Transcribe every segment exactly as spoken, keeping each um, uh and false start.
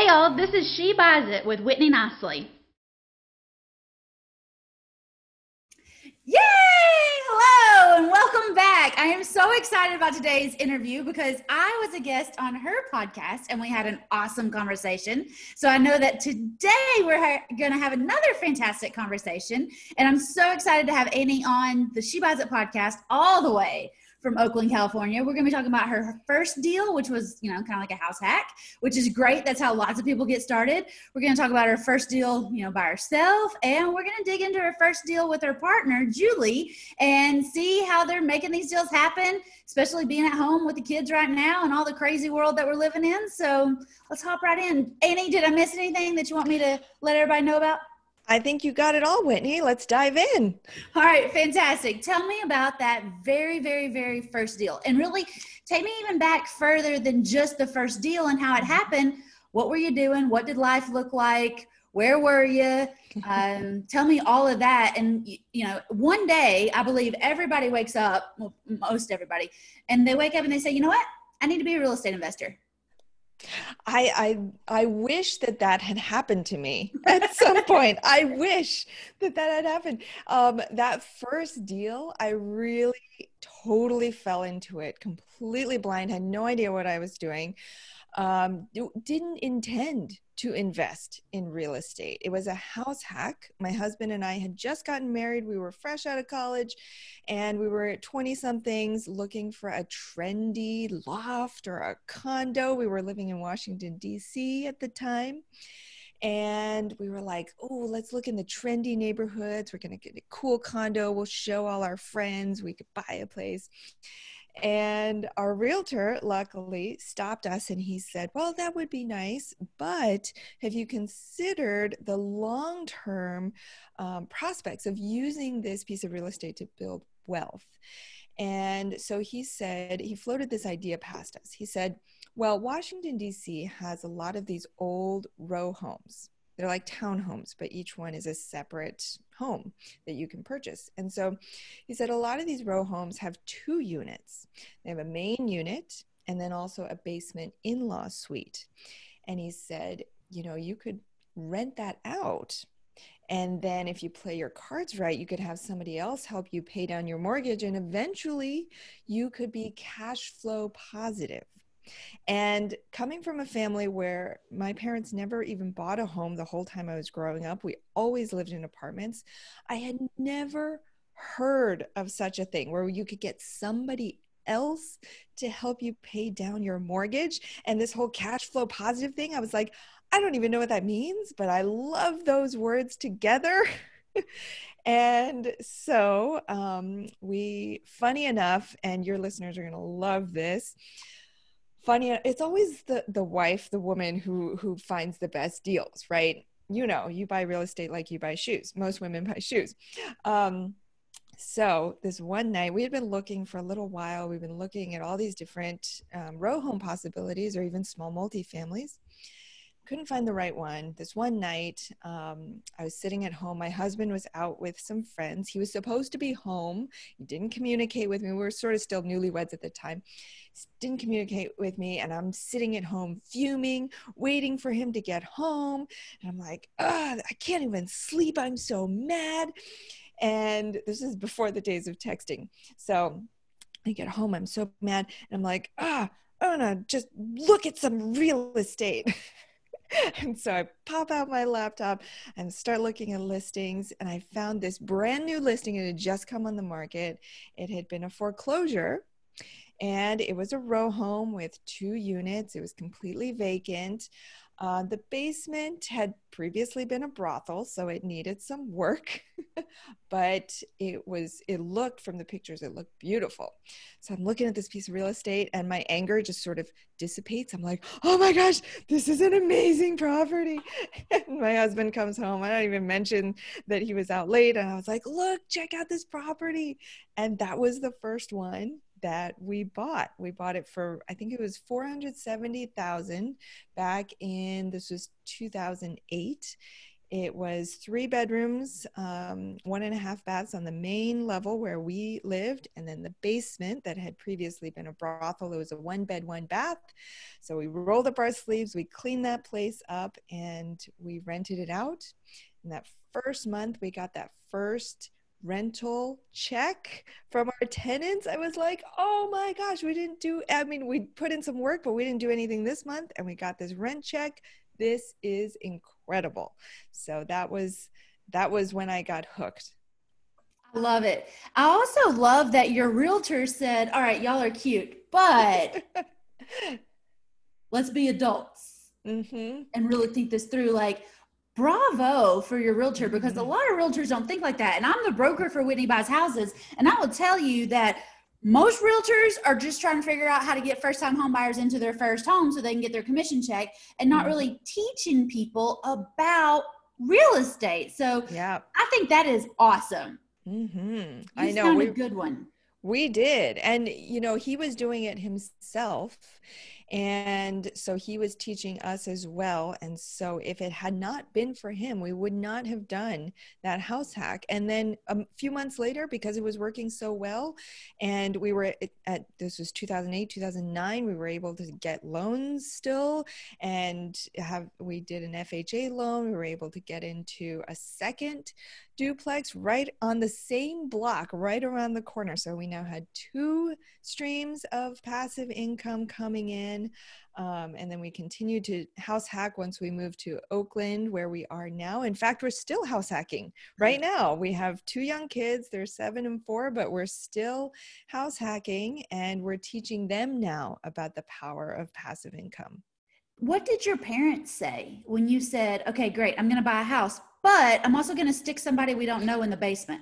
y'all. This is She Buys It with Whitney Nicely. Yay! Hello and welcome back. I am so excited about today's interview because I was a guest on her podcast and we had an awesome conversation. So I know that today we're ha- going to have another fantastic conversation. And I'm so excited to have Annie on the She Buys It podcast all the way from Oakland, California. We're going to be talking about her first deal, which was, you know, kind of like a house hack, which is great. That's how lots of people get started. We're going to talk about her first deal, you know, by herself. And we're going to dig into her first deal with her partner, Julie, and see how they're making these deals happen, especially being at home with the kids right now and all the crazy world that we're living in. So let's hop right in. Annie, did I miss anything that you want me to let everybody know about? I think you got it all, Whitney. Let's dive in. All right, fantastic. Tell me about that very, very, very first deal. And really take me even back further than just the first deal and how it happened. What were you doing? What did life look like? Where were you? Um, tell me all of that. And, you know, one day, I believe everybody wakes up, well, most everybody, and they wake up and they say, you know what? I need to be a real estate investor. I, I I wish that that had happened to me at some point. I wish that that had happened. Um, that first deal, I really totally fell into it, completely blind, had no idea what I was doing. Um, didn't intend to invest in real estate. It was a house hack. My husband and I had just gotten married. We were fresh out of college and we were twenty somethings looking for a trendy loft or a condo. We were living in Washington, D C at the time. And we were like, oh, let's look in the trendy neighborhoods. We're going to get a cool condo. We'll show all our friends. We could buy a place. And our realtor luckily stopped us and he said, well, that would be nice, but have you considered the long-term um, prospects of using this piece of real estate to build wealth? And so he said, he floated this idea past us. He said, well, Washington, D C has a lot of these old row homes. They're like townhomes, but each one is a separate home that you can purchase. And so he said a lot of these row homes have two units. They have a main unit and then also a basement in-law suite. And he said, you know, you could rent that out. And then if you play your cards right, you could have somebody else help you pay down your mortgage. And eventually you could be cash flow positive. And coming from a family where my parents never even bought a home the whole time I was growing up, we always lived in apartments, I had never heard of such a thing where you could get somebody else to help you pay down your mortgage. And this whole cash flow positive thing, I was like, I don't even know what that means, but I love those words together. And so um, we, funny enough, and your listeners are going to love this, funny, it's always the the wife, the woman who who finds the best deals, right? You know, you buy real estate like you buy shoes. Most women buy shoes. Um, so this one night, we had been looking for a little while. We've been looking at all these different um, row home possibilities or even small multifamilies. Couldn't find the right one. This one night, um, I was sitting at home. My husband was out with some friends. He was supposed to be home. He didn't communicate with me. We were sort of still newlyweds at the time. He didn't communicate with me. And I'm sitting at home fuming, waiting for him to get home. And I'm like, ah, I can't even sleep. I'm so mad. And this is before the days of texting. So I get home. I'm so mad. And I'm like, ah, I'm going to just look at some real estate. And so I pop out my laptop and start looking at listings. And I found this brand new listing. It had just come on the market. It had been a foreclosure. And it was a row home with two units. It was completely vacant. Uh, the basement had previously been a brothel, so it needed some work, but it was, it looked from the pictures, it looked beautiful. So I'm looking at this piece of real estate and my anger just sort of dissipates. I'm like, oh my gosh, this is an amazing property. And my husband comes home. I don't even mention that he was out late. And I was like, look, check out this property. And that was the first one that we bought. We bought it for, I think it was four hundred seventy thousand back in, this was two thousand eight. It was three bedrooms, um, one and a half baths on the main level where we lived, and then the basement that had previously been a brothel. It was a one bed, one bath. So we rolled up our sleeves, we cleaned that place up, and we rented it out. And that first month, we got that first rental check from our tenants. I was like, oh my gosh, we didn't do, I mean, we put in some work, but we didn't do anything this month, and we got this rent check. This is incredible. So that was that was when I got hooked. I love it. I also love that your realtor said, all right, y'all are cute, but let's be adults Mm-hmm. and really think this through. Like, bravo for your realtor, because a Mm-hmm. lot of realtors don't think like that. And I'm the broker for Whitney Buys Houses, and I will tell you that most realtors are just trying to figure out how to get first-time home buyers into their first home so they can get their commission check, and not Mm-hmm. really teaching people about real estate. So Yeah. I think that is awesome. Mm-hmm. You I know. found We a good one. We did. And, you know, he was doing it himself. And so he was teaching us as well. And so if it had not been for him, we would not have done that house hack. And then a few months later, because it was working so well, and we were at, at this was two thousand eight, two thousand nine, we were able to get loans still, and have, we did an F H A loan. We were able to get into a second duplex right on the same block, right around the corner. So we now had two streams of passive income coming in. Um, and then we continued to house hack once we moved to Oakland, where we are now. In fact, we're still house hacking right now. We have two young kids, they're seven and four, but we're still house hacking, and we're teaching them now about the power of passive income. What did your parents say when you said, okay, great, I'm going to buy a house, but I'm also going to stick somebody we don't know in the basement?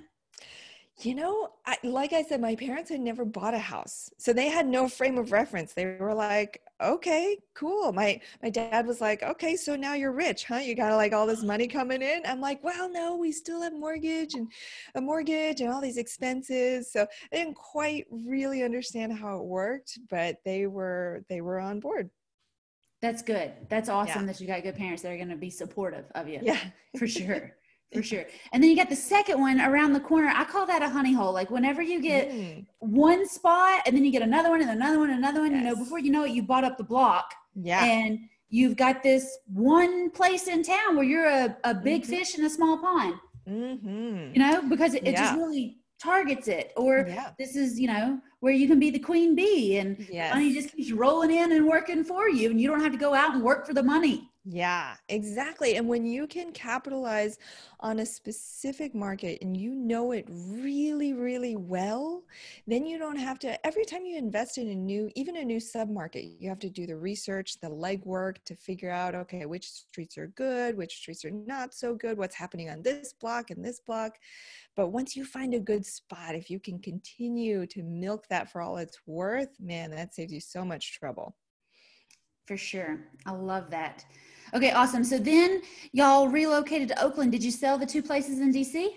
You know, I, like I said, my parents had never bought a house, so they had no frame of reference. They were like, okay, cool. My my dad was like, okay, so now you're rich, huh? You got like all this money coming in. I'm like, well, no, we still have mortgage and a mortgage and all these expenses. So they didn't quite really understand how it worked, but they were they were on board. That's good. That's awesome Yeah. that you got good parents that are going to be supportive of you. Yeah. For sure. For sure. And then you got the second one around the corner. I call that a honey hole. Like whenever you get Mm, one spot and then you get another one and another one, and another one, you know, yes. before you know it, you bought up the block. Yeah. And you've got this one place in town where you're a, a big Mhm. fish in a small pond, Mm-hmm. you know, because it, it just Yeah. really targets it. Or Yeah. this is, you know, where you can be the queen bee, and Yes. money just keeps rolling in and working for you, and you don't have to go out and work for the money. Yeah, exactly. And when you can capitalize on a specific market and you know it really, really well, then you don't have to, every time you invest in a new, even a new submarket, you have to do the research, the legwork to figure out, okay, which streets are good, which streets are not so good, what's happening on this block and this block. But once you find a good spot, if you can continue to milk that for all it's worth, man, that saves you so much trouble. For sure. I love that. Okay, awesome. So then y'all relocated to Oakland. Did you sell the two places in D C?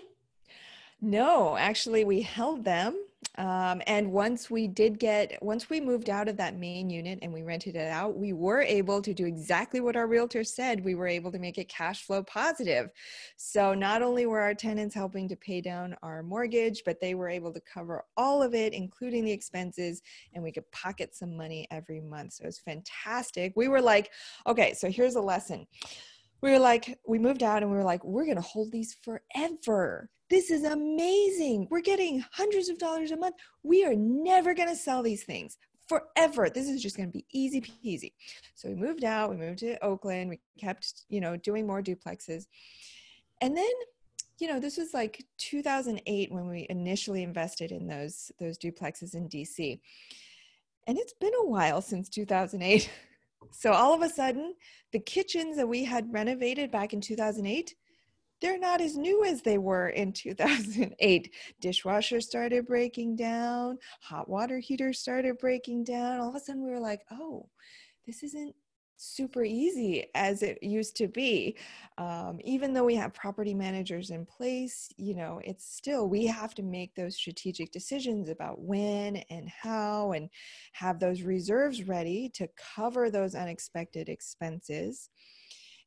No, actually, we held them. Um, and once we did get, once we moved out of that main unit and we rented it out, we were able to do exactly what our realtor said. We were able to make it cash flow positive. So not only were our tenants helping to pay down our mortgage, but they were able to cover all of it, including the expenses, and we could pocket some money every month. So it was fantastic. We were like, okay, so here's a lesson. We were like, we moved out and we were like, we're going to hold these forever. This is amazing. We're getting hundreds of dollars a month. We are never going to sell these things forever. This is just going to be easy peasy. So we moved out, we moved to Oakland. We kept, you know, doing more duplexes. And then, you know, this was like two thousand eight when we initially invested in those, those duplexes in D C. And it's been a while since two thousand eight. So all of a sudden, the kitchens that we had renovated back in two thousand eight, they're not as new as they were in two thousand eight. Dishwashers started breaking down. Hot water heaters started breaking down. All of a sudden, we were like, oh, this isn't super easy as it used to be. Um, even though we have property managers in place, you know, it's still, we have to make those strategic decisions about when and how, and have those reserves ready to cover those unexpected expenses.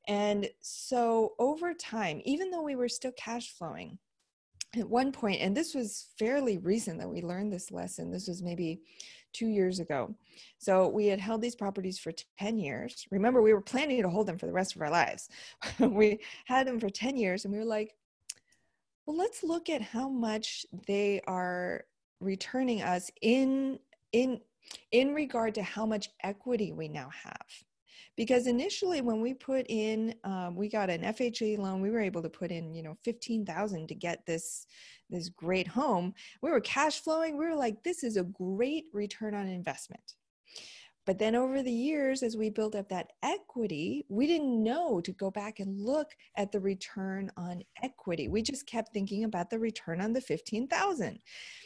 And so over time, even though we were still cash flowing, at one point, and this was fairly recent that we learned this lesson, this was maybe two years ago. So we had held these properties for ten years. Remember, we were planning to hold them for the rest of our lives. We had them for ten years and we were like, well, let's look at how much they are returning us in, in, in regard to how much equity we now have. Because initially when we put in, um, we got an F H A loan, we were able to put in, you know, fifteen thousand to get this, this great home. We were cash flowing. We were like, this is a great return on investment. But then over the years, as we built up that equity, we didn't know to go back and look at the return on equity. We just kept thinking about the return on the fifteen thousand.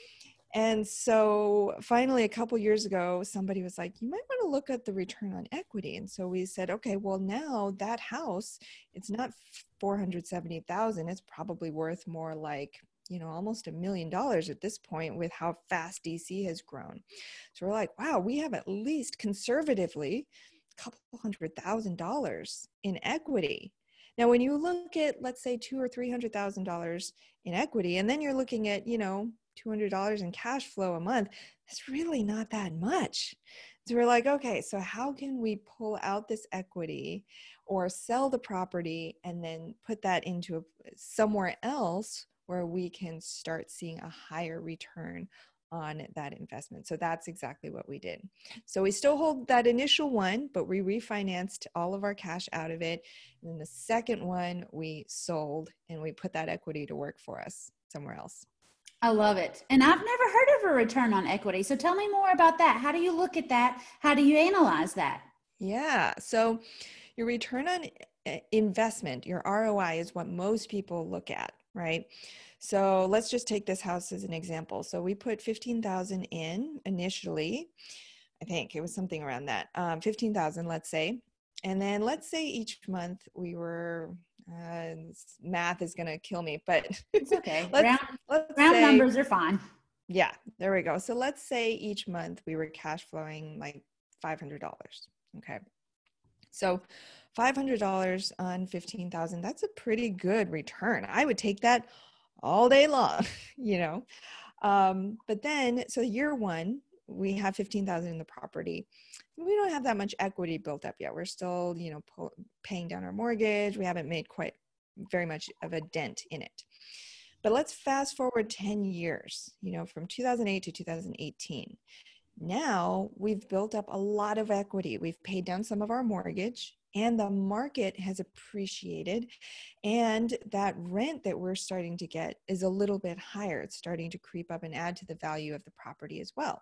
And so finally, a couple years ago, somebody was like, you might want to look at the return on equity. And so we said, okay, well, now that house, it's not four hundred seventy thousand. It's probably worth more like, you know, almost a million dollars at this point with how fast D C has grown. So we're like, wow, we have at least conservatively a couple hundred thousand dollars in equity. Now, when you look at, let's say, two or three hundred thousand dollars in equity, and then you're looking at, you know, two hundred dollars in cash flow a month, that's really not that much. So we're like, okay, so how can we pull out this equity or sell the property and then put that into a, somewhere else where we can start seeing a higher return on that investment? So that's exactly what we did. So we still hold that initial one, but we refinanced all of our cash out of it. And then the second one we sold and we put that equity to work for us somewhere else. I love it. And I've never heard of a return on equity. So tell me more about that. How do you look at that? How do you analyze that? Yeah. So your return on investment, your R O I, is what most people look at, right? So let's just take this house as an example. So we put fifteen thousand in initially. I think it was something around that, um, fifteen thousand, let's say. And then let's say each month we were, uh, math is going to kill me, but it's okay. let's, round let's round say, numbers are fine. Yeah, there we go. So let's say each month we were cash flowing like five hundred dollars. Okay. So five hundred dollars on fifteen thousand, that's a pretty good return. I would take that all day long, you know? Um, but then, so year one, we have fifteen thousand in the property. We don't have that much equity built up yet. We're still, you know, pull, paying down our mortgage. We haven't made quite very much of a dent in it. But let's fast forward ten years, you know, from two thousand eight to two thousand eighteen. Now we've built up a lot of equity. We've paid down some of our mortgage and the market has appreciated. And that rent that we're starting to get is a little bit higher. It's starting to creep up and add to the value of the property as well.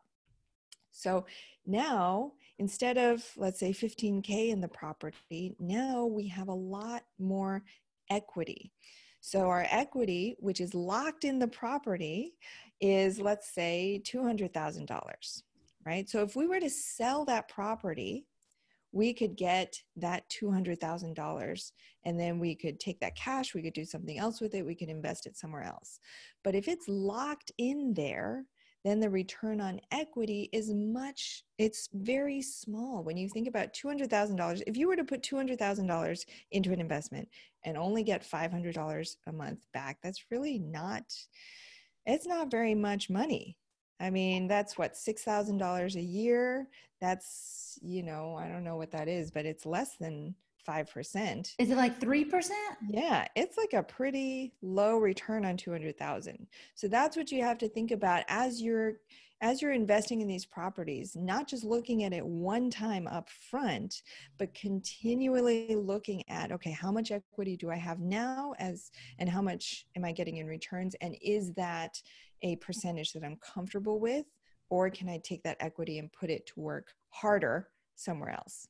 So now, instead of, let's say, fifteen K in the property, now we have a lot more equity. So our equity, which is locked in the property, is, let's say, two hundred thousand dollars, right? So if we were to sell that property, we could get that two hundred thousand dollars and then we could take that cash, we could do something else with it, we could invest it somewhere else. But if it's locked in there, then the return on equity is much, it's very small. When you think about two hundred thousand dollars, if you were to put two hundred thousand dollars into an investment and only get five hundred dollars a month back, that's really not, it's not very much money. I mean, that's what, six thousand dollars a year. That's, you know, I don't know what that is, but it's less than five percent. Is it like three percent? Yeah, it's like a pretty low return on two hundred thousand. So that's what you have to think about as you're as you're investing in these properties, not just looking at it one time up front, but continually looking at, okay, how much equity do I have now as and how much am I getting in returns? And is that a percentage that I'm comfortable with? Or can I take that equity and put it to work harder somewhere else?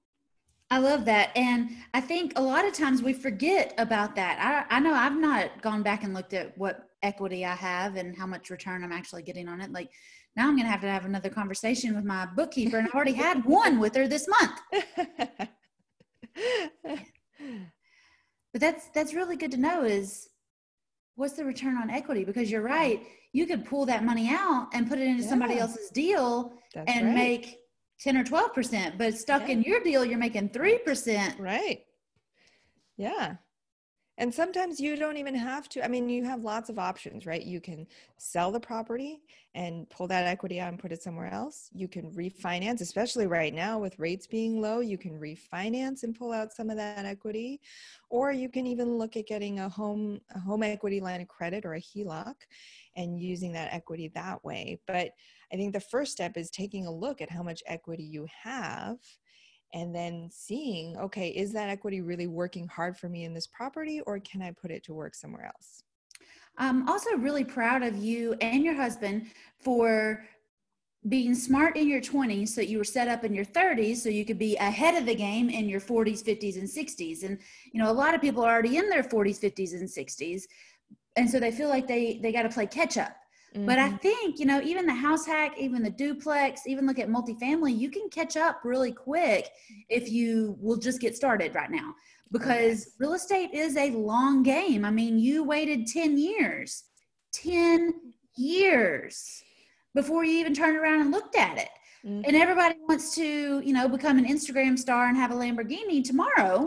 I love that. And I think a lot of times we forget about that. I, I know I've not gone back and looked at what equity I have and how much return I'm actually getting on it. Like now I'm going to have to have another conversation with my bookkeeper, and I've already had one with her this month. But that's, that's really good to know, is what's the return on equity? Because you're right. You could pull that money out and put it into yeah. somebody else's deal that's and right. make ten or twelve percent, but stuck yeah. in your deal, you're making three percent. Right. Yeah. And sometimes you don't even have to. I mean, you have lots of options, right? You can sell the property and pull that equity out and put it somewhere else. You can refinance, especially right now with rates being low, you can refinance and pull out some of that equity. Or you can even look at getting a home, a home equity line of credit or a H E L O C and using that equity that way. But I think the first step is taking a look at how much equity you have, and then seeing, okay, is that equity really working hard for me in this property, or can I put it to work somewhere else? I'm also really proud of you and your husband for being smart in your twenties, so you were set up in your thirties so you could be ahead of the game in your forties, fifties, and sixties. And, you know, a lot of people are already in their forties, fifties, and sixties. And so they feel like they, they got to play catch up. Mm-hmm. But I think, you know, even the house hack, even the duplex, even look at multifamily, you can catch up really quick if you will just get started right now, because yes. real estate is a long game. I mean, you waited ten years, ten years before you even turned around and looked at it. Mm-hmm. And everybody wants to, you know, become an Instagram star and have a Lamborghini tomorrow.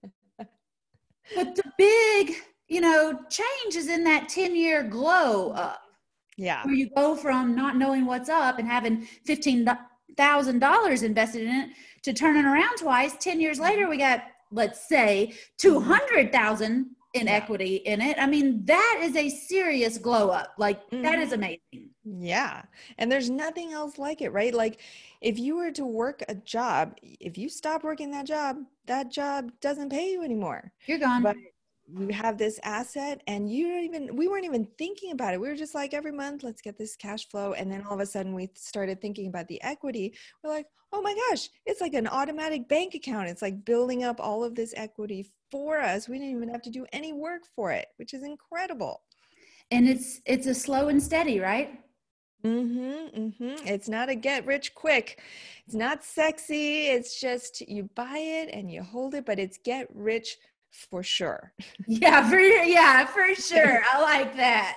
But the big, you know, change is in that ten year glow up. Yeah. Where you go from not knowing what's up and having fifteen thousand dollars invested in it to turning around twice. ten years later, we got, let's say, two hundred thousand dollars in yeah. equity in it. I mean, that is a serious glow up. Like, mm-hmm. that is amazing. Yeah. And there's nothing else like it, right? Like, if you were to work a job, if you stop working that job, that job doesn't pay you anymore. You're gone. But you have this asset, and you don't even, we weren't even thinking about it. We were just like, every month, let's get this cash flow. And then all of a sudden we started thinking about the equity. We're like, oh my gosh, it's like an automatic bank account. It's like building up all of this equity for us. We didn't even have to do any work for it, which is incredible. And it's, it's a slow and steady, right? Mm-hmm, mm-hmm. It's not a get rich quick. It's not sexy. It's just, you buy it and you hold it, but it's get rich for sure. Yeah, for yeah, for sure. I like that.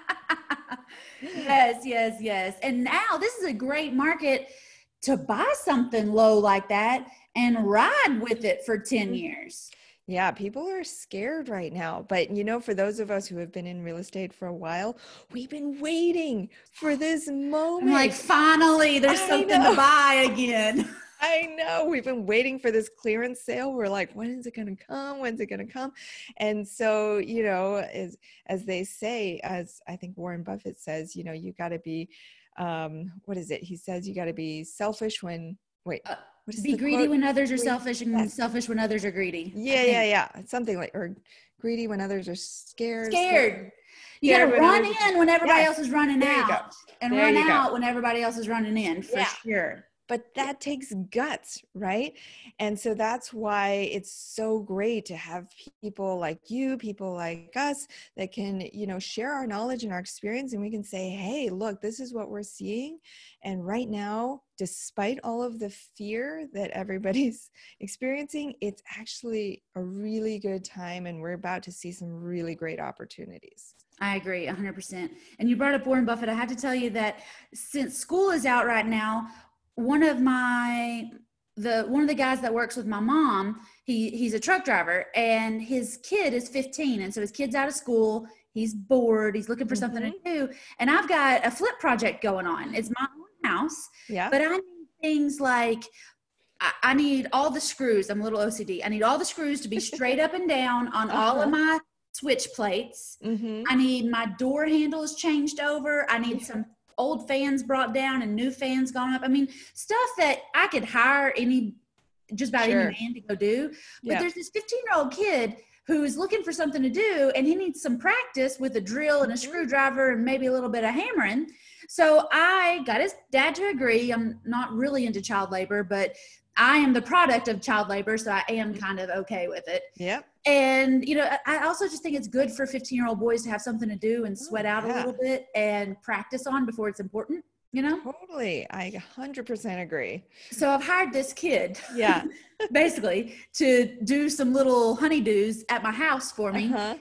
Yes, yes, yes. And now this is a great market to buy something low like that and ride with it for ten years. Yeah, people are scared right now. But, you know, for those of us who have been in real estate for a while, we've been waiting for this moment. I'm like, finally, there's I something know. to buy again. I know, we've been waiting for this clearance sale. We're like, when is it going to come? When's it going to come? And so, you know, as, as they say, as I think Warren Buffett says, you know, you got to be, um, what is it? He says, you got to be selfish when, wait, uh, be greedy quote? when others are greedy. selfish and yes. selfish when others are greedy. Yeah, yeah, yeah. Something like, or greedy when others are scared. Scared. You got to run in when everybody yes. else is running there out, and there run out go. when everybody else is running in, for yeah. sure. But that takes guts, right? And so that's why it's so great to have people like you, people like us that can, you know, share our knowledge and our experience, and we can say, hey, look, this is what we're seeing. And right now, despite all of the fear that everybody's experiencing, it's actually a really good time, and we're about to see some really great opportunities. I agree one hundred percent. And you brought up Warren Buffett. I have to tell you that since school is out right now, one of my, the, one of the guys that works with my mom, he, he's a truck driver, and his kid is fifteen. And so his kid's out of school. He's bored. He's looking for mm-hmm. something to do. And I've got a flip project going on. It's my own house, yeah. but I need things like, I, I need all the screws. I'm a little O C D. I need all the screws to be straight up and down on uh-huh. all of my switch plates. Mm-hmm. I need my door handles changed over. I need some old fans brought down and new fans gone up. I mean, stuff that I could hire any, just about sure. any man to go do. But yeah. there's this fifteen year old kid who is looking for something to do, and he needs some practice with a drill and a screwdriver and maybe a little bit of hammering. So I got his dad to agree. I'm not really into child labor, but I am the product of child labor, so I am kind of okay with it. Yep. And, you know, I also just think it's good for fifteen year old boys to have something to do and sweat out yeah. a little bit and practice on before it's important, you know? Totally. I one hundred percent agree. So I've hired this kid, yeah, basically, to do some little honeydews at my house for me. Uh-huh.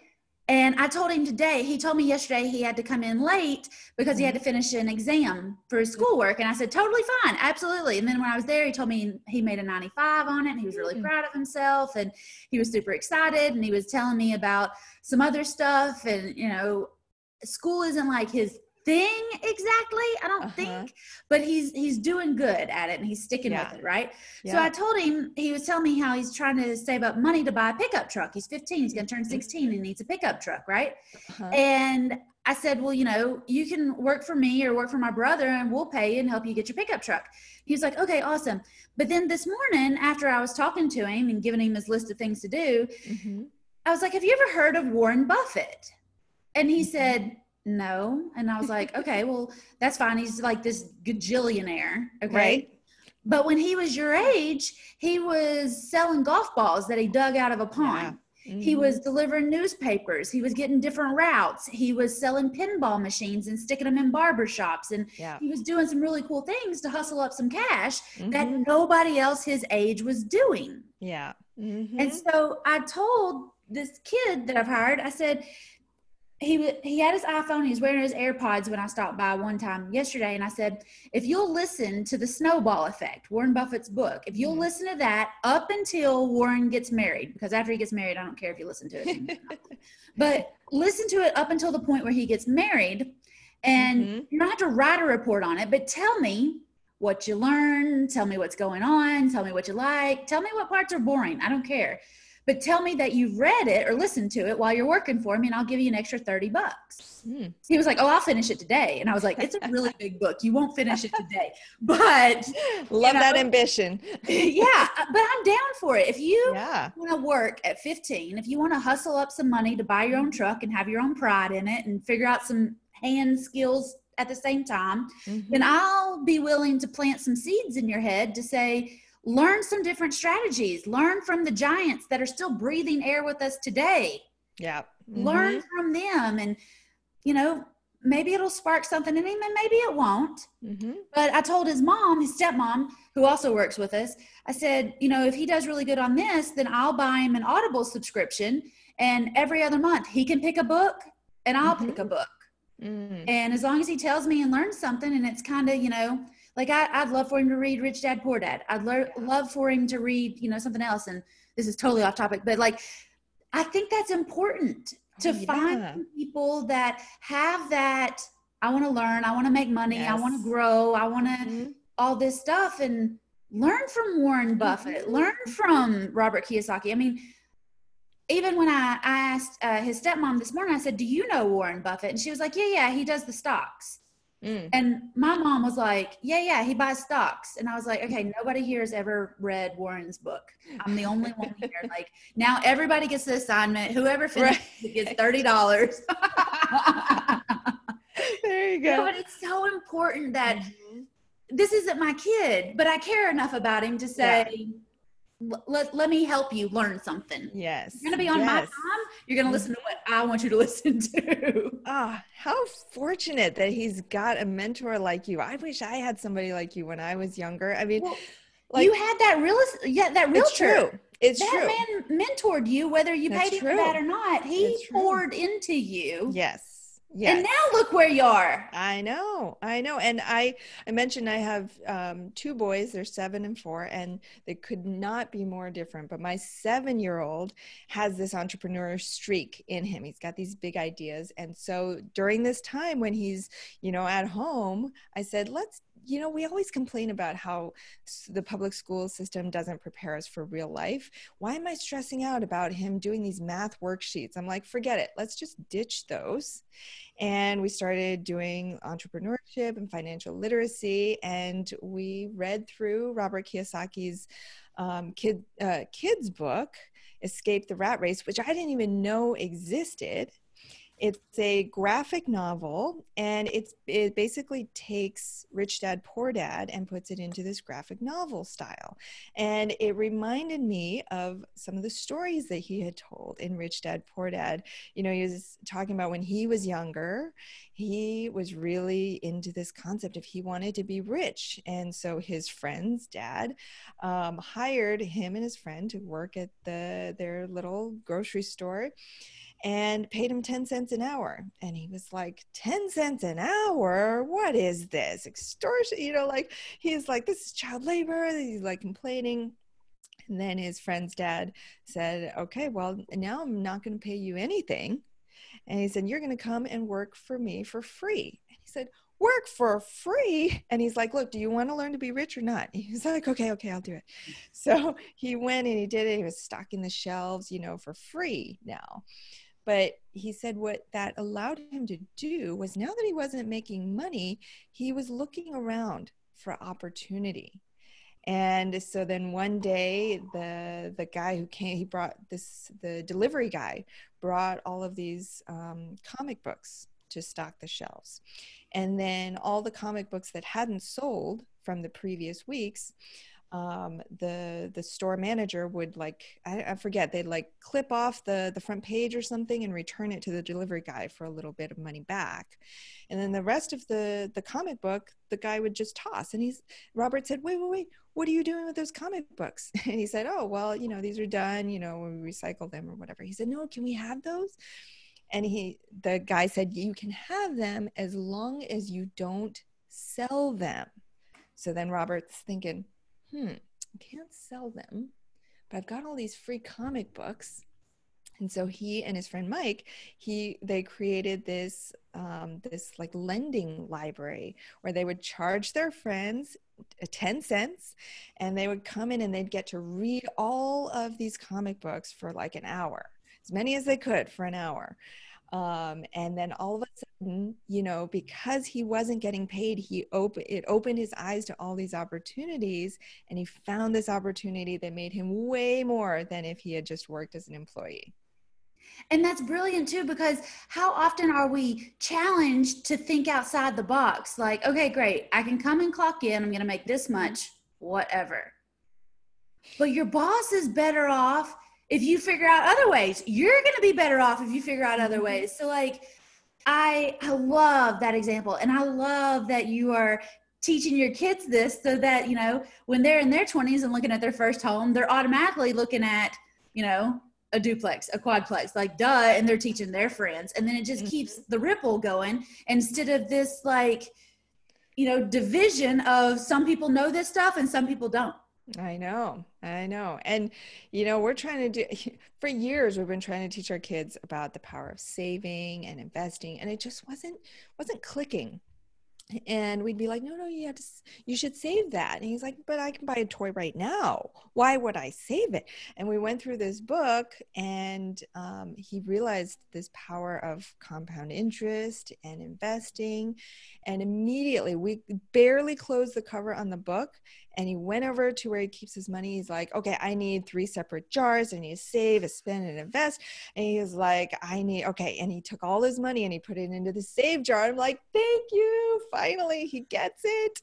And I told him today, he told me yesterday he had to come in late because he had to finish an exam for his schoolwork. And I said, totally fine. Absolutely. And then when I was there, he told me he made a ninety-five on it and he was really proud of himself and he was super excited. And he was telling me about some other stuff. And, you know, school isn't like his thing exactly, I don't uh-huh. think, but he's he's doing good at it and he's sticking yeah. with it, right? Yeah. So I told him, he was telling me how he's trying to save up money to buy a pickup truck. He's fifteen, he's gonna turn sixteen and needs a pickup truck, right? Uh-huh. And I said, well, you know, you can work for me or work for my brother and we'll pay you and help you get your pickup truck. He was like, okay, awesome. But then this morning, after I was talking to him and giving him his list of things to do, mm-hmm. I was like, have you ever heard of Warren Buffett? And he mm-hmm. said, no. And I was like, okay, well, that's fine. He's like this gajillionaire. Okay. Right. But when he was your age, he was selling golf balls that he dug out of a pond. Yeah. Mm-hmm. He was delivering newspapers. He was getting different routes. He was selling pinball machines and sticking them in barber shops. And yeah. he was doing some really cool things to hustle up some cash mm-hmm. that nobody else his age was doing. Yeah. Mm-hmm. And so I told this kid that I've hired, I said, He he had his iPhone. He was wearing his AirPods when I stopped by one time yesterday. And I said, if you'll listen to The Snowball Effect, Warren Buffett's book, if you'll mm-hmm. listen to that up until Warren gets married, because after he gets married, I don't care if you listen to it. But listen to it up until the point where he gets married. And mm-hmm. you don't have to write a report on it, but tell me what you learned. Tell me what's going on. Tell me what you like. Tell me what parts are boring. I don't care. But tell me that you've read it or listened to it while you're working for me and I'll give you an extra thirty bucks. Mm. He was like, oh, I'll finish it today. And I was like, it's a really big book. You won't finish it today, but love you know, that ambition. Yeah. But I'm down for it. If you yeah. want to work at fifteen, if you want to hustle up some money to buy your own truck and have your own pride in it and figure out some hand skills at the same time, mm-hmm. then I'll be willing to plant some seeds in your head to say, learn some different strategies. Learn from the giants that are still breathing air with us today. Yeah. Mm-hmm. Learn from them. And, you know, maybe it'll spark something in him and maybe it won't. Mm-hmm. But I told his mom, his stepmom, who also works with us, I said, you know, if he does really good on this, then I'll buy him an Audible subscription. And every other month he can pick a book and I'll mm-hmm. pick a book. Mm-hmm. And as long as he tells me and learns something and it's kind of, you know, like I, I'd love for him to read Rich Dad, Poor Dad. I'd lo- love for him to read, you know, something else. And this is totally off topic, but like, I think that's important to oh, yeah. find people that have that. I want to learn. I want to make money. Yes. I want to grow. I want to mm-hmm. all this stuff and learn from Warren Buffett, mm-hmm. learn from Robert Kiyosaki. I mean, even when I, I asked uh, his stepmom this morning, I said, do you know Warren Buffett? And she was like, yeah, yeah, he does the stocks. Mm. And my mom was like, yeah, yeah, he buys stocks. And I was like, okay, nobody here has ever read Warren's book. I'm the only one here. Like now everybody gets the assignment. Whoever finishes right. it gets thirty dollars. There you go. No, but it's so important that mm-hmm. this isn't my kid, but I care enough about him to say, yeah. Let, let me help you learn something. Yes. You're going to be on yes. my time. You're going to listen to what I want you to listen to. Ah, oh, how fortunate that he's got a mentor like you. I wish I had somebody like you when I was younger. I mean, well, like, you had that real, yeah, that realtor. It's true. It's that true. That man mentored you, whether you That's paid him true. for that or not. He poured into you. Yes. Yes. And now look where you are. I know, I know. And I, I mentioned I have um, two boys, they're seven and four, and they could not be more different. But my seven-year-old has this entrepreneur streak in him. He's got these big ideas. And so during this time when he's, you know, at home, I said, let's, you know, we always complain about how the public school system doesn't prepare us for real life. Why am I stressing out about him doing these math worksheets? I'm like, forget it. Let's just ditch those. And we started doing entrepreneurship and financial literacy. And we read through Robert Kiyosaki's um, kid, uh, kids book, Escape the Rat Race, which I didn't even know existed. It's a graphic novel, and it's, it basically takes Rich Dad, Poor Dad and puts it into this graphic novel style. And it reminded me of some of the stories that he had told in Rich Dad, Poor Dad. You know, he was talking about when he was younger, he was really into this concept of he wanted to be rich. And so his friend's dad um, hired him and his friend to work at the their little grocery store. and paid him ten cents an hour. And he was like, ten cents an hour? What is this? Extortion? You know, like, he's like, this is child labor. He's like complaining. And then his friend's dad said, okay, well, now I'm not going to pay you anything. And he said, you're going to come and work for me for free. And he said, work for free? And he's like, look, do you want to learn to be rich or not? And he's like, okay, okay, I'll do it. So he went and he did it. He was stocking the shelves, you know, for free now. But he said what that allowed him to do was, now that he wasn't making money, he was looking around for opportunity. And so then one day, the the guy who came, he brought this, the delivery guy brought all of these um, comic books to stock the shelves. And then all the comic books that hadn't sold from the previous weeks, um, the the store manager would like, I, I forget, they'd like clip off the, the front page or something and return it to the delivery guy for a little bit of money back. And then the rest of the, the comic book, the guy would just toss. And he's, Robert said, wait, wait, wait, what are you doing with those comic books? And he said, oh, well, you know, these are done, you know, when we recycle them or whatever. He said, no, can we have those? And he, the guy said, you can have them as long as you don't sell them. So then Robert's thinking, hmm, I can't sell them, but I've got all these free comic books. And so he and his friend Mike, he they created this um, this like lending library where they would charge their friends ten cents, and they would come in and they'd get to read all of these comic books for like an hour, as many as they could for an hour. Um, and then all of a sudden, you know, because he wasn't getting paid, he opened, it opened his eyes to all these opportunities, and he found this opportunity that made him way more than if he had just worked as an employee. And that's brilliant too, because how often are we challenged to think outside the box? Like, okay, great, I can come and clock in, I'm going to make this much, whatever. But your boss is better off if you figure out other ways. You're going to be better off if you figure out other ways. So like, I, I love that example. And I love that you are teaching your kids this so that, you know, when they're in their twenties and looking at their first home, they're automatically looking at, you know, a duplex, a quadplex, like duh. And they're teaching their friends. And then it just keeps the ripple going instead of this, like, you know, division of some people know this stuff and some people don't. I know, I know. And, you know, we're trying to do, for years, we've been trying to teach our kids about the power of saving and investing, and it just wasn't, wasn't clicking. And we'd be like, no, no, you have to, you should save that. And he's like, but I can buy a toy right now. Why would I save it? And we went through this book, and um, he realized this power of compound interest and investing. And immediately, we barely closed the cover on the book, and he went over to where he keeps his money. He's like, okay, I need three separate jars. I need to save, a spend, and invest. And he was like, I need, okay. And he took all his money and he put it into the save jar. I'm like, thank you. Finally, he gets it.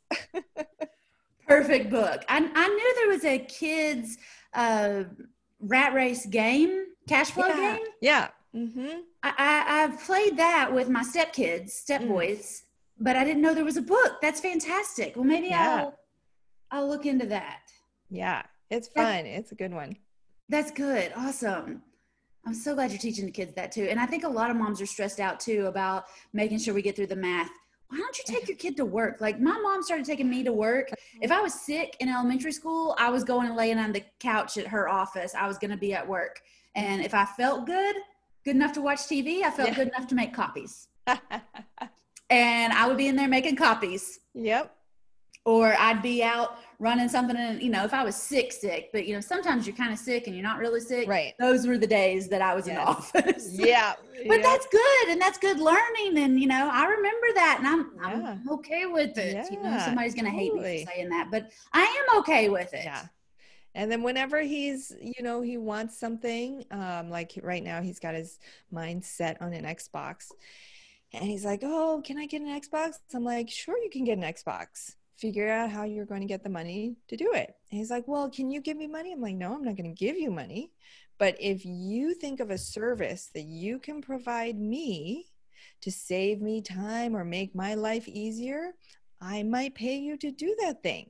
Perfect book. I, I knew there was a kids uh, rat race game, cash flow Yeah. game. Yeah. Mm-hmm. I, I, I've played that with my stepkids, stepboys, mm. but I didn't know there was a book. That's fantastic. Well, maybe Yeah. I'll I'll look into that. Yeah, it's fun. That's, it's a good one. That's good. Awesome. I'm so glad you're teaching the kids that too. And I think a lot of moms are stressed out too about making sure we get through the math. Why don't you take your kid to work? Like my mom started taking me to work. If I was sick in elementary school, I was going and laying on the couch at her office. I was going to be at work. And if I felt good, good enough to watch T V, I felt yeah. good enough to make copies. And I would be in there making copies. Yep. Or I'd be out running something, and you know, if I was sick, sick, but you know, sometimes you're kind of sick and you're not really sick. Right. Those were the days that I was yes. in the office. Yeah. But yeah. that's good. And that's good learning. And, you know, I remember that, and I'm, yeah. I'm okay with it. Yeah, you know, somebody's going to totally. hate me for saying that, but I am okay with it. Yeah. And then whenever he's, you know, he wants something, um, like right now he's got his mind set on an Xbox, and he's like, oh, can I get an Xbox? I'm like, sure, you can get an Xbox. Figure out how you're going to get the money to do it. And he's like, well, can you give me money? I'm like, no, I'm not going to give you money. But if you think of a service that you can provide me to save me time or make my life easier, I might pay you to do that thing.